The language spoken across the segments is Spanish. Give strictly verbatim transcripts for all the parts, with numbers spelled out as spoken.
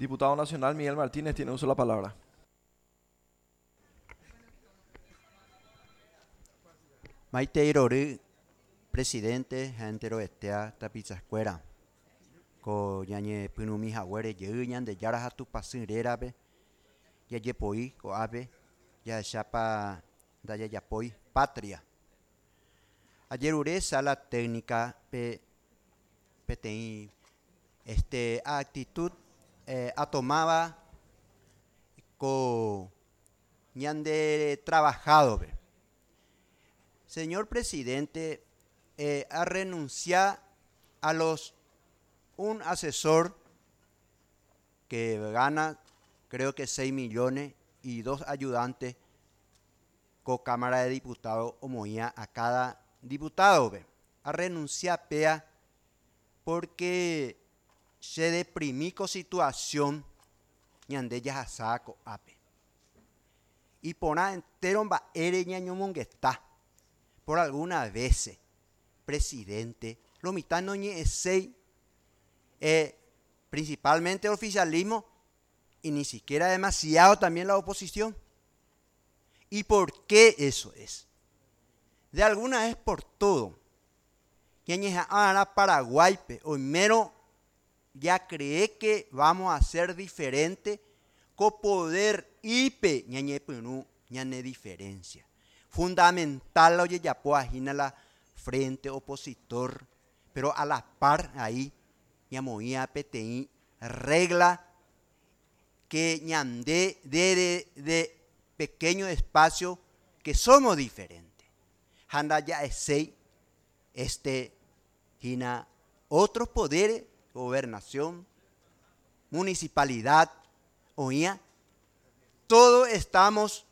Diputado nacional Miguel Martínez tiene uso de la palabra. Maite Irori, presidente, Jantero Estea, Tapizascuera. Ko yañe punumi hawere yeñan de yara hatu pasirerabe. Ya yepoi, ko abe, ya chapa, da ya yapoi, patria. Ayer ure sala técnica, pe, pe este, actitud, eh, atomaba, ko, ñande trabajado, be. Señor presidente, eh, a renunciar a los un asesor que gana creo que seis millones y dos ayudantes con Cámara de Diputados o moía a cada diputado. Ve. A renunciar pea porque se deprimí con situación ñande ya saco ape. Y pona entero va ere ñaño monguesta. Por algunas veces, presidente, lo mitad no es eh, principalmente el oficialismo y ni siquiera demasiado también la oposición. ¿Y por qué eso es? De alguna vez por todo. Quienes ahora Paraguay, o mero ya cree que vamos a ser diferente, con poder ipe ñañe punu ñane diferencia. Fundamental oye ya agina la frente opositor, pero a la par ahí ñamoía P T I regla que ñande de, de, de pequeño espacio que somos diferentes. Handa ya es este gina otros poderes, gobernación, municipalidad, oía, todos estamos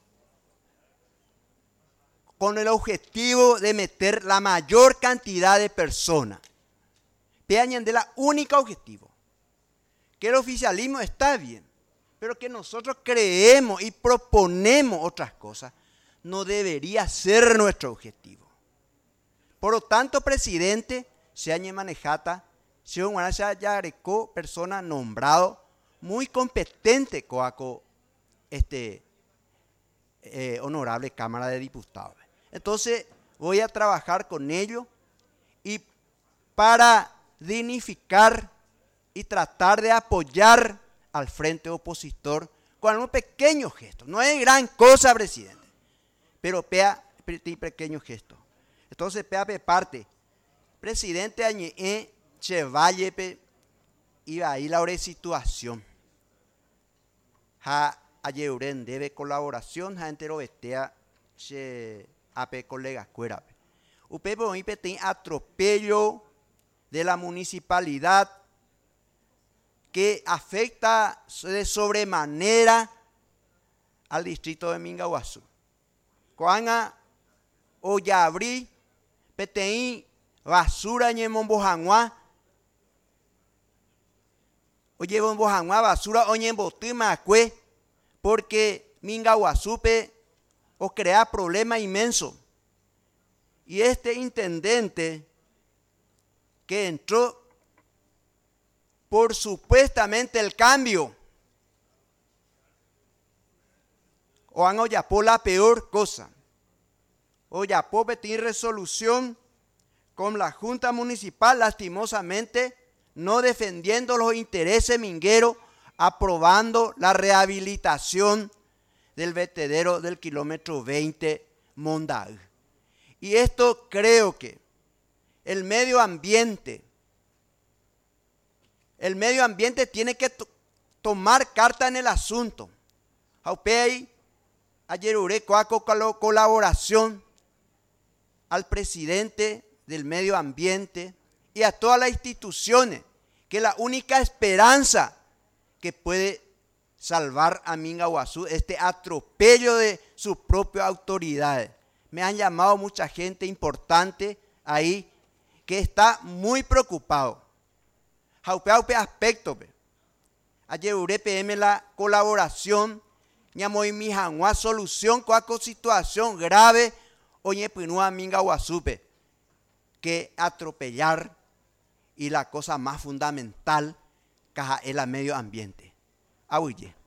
con el objetivo de meter la mayor cantidad de personas. Vean de la única objetivo, que el oficialismo está bien, pero que nosotros creemos y proponemos otras cosas, no debería ser nuestro objetivo. Por lo tanto, presidente, se añe manejata, se ya agregó persona nombrado muy competente coaco este eh, honorable Cámara de Diputados. Entonces voy a trabajar con ellos y para dignificar y tratar de apoyar al frente opositor con un pequeño gesto. No es gran cosa, presidente, pero pea pequeño gesto. Entonces pea pe parte. Presidente añe chevalle pe iba ahí la hora de situación. Ja ayeuren debe colaboración ja entero estea che ape colega cuera. Upe por mi pete atropello de la municipalidad que afecta de sobremanera al distrito de Mingaguazú. Coanga o ya abrí pete basura en Mombojanguá. Oye, Mombojanguá basura oye en Botimacue porque Mingaguazú o crea problema inmenso. Y este intendente que entró por supuestamente el cambio, o han oyapó la peor cosa, oyapó pedir resolución con la Junta Municipal, lastimosamente, no defendiendo los intereses mingueros, aprobando la rehabilitación del vertedero del kilómetro veinte Mondaú. Y esto creo que el medio ambiente, el medio ambiente tiene que to tomar carta en el asunto. Aupei, ayer uré coaco colaboración al presidente del medio ambiente y a todas las instituciones, que la única esperanza que puede salvar a Mingaguazú este atropello de sus propias autoridades. Me han llamado mucha gente importante ahí que está muy preocupado. Jaupe jaupe aspecto. Ayer uré P M la colaboración, ñamo y mi janguá solución con situación grave, oye pinúa Mingaguazú, que atropellar y la cosa más fundamental que es el medio ambiente. Ahuye.